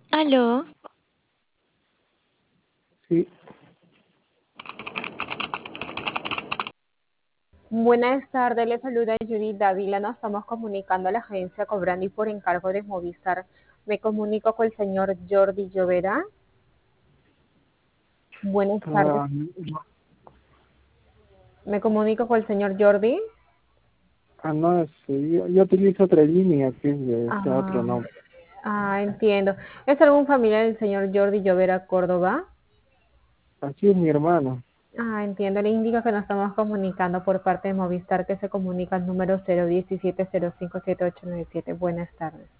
Aló, Sí, Buenas tardes, le saluda Judy Dávila. Nos estamos comunicando a la agencia Cobrandi por encargo de Movistar. Me comunico con el señor Jordi Llovera. Buenas tardes. ah, Me comunico con el señor Jordi. no, yo utilizo otra línea que es de este otro Ah, nombre. entiendo. ¿Es algún familiar del señor Jordi Llovera Córdoba? Así es mi hermano. Entiendo. Le indico que nos estamos comunicando por parte de Movistar que se comunica al número 017-057897. Buenas tardes.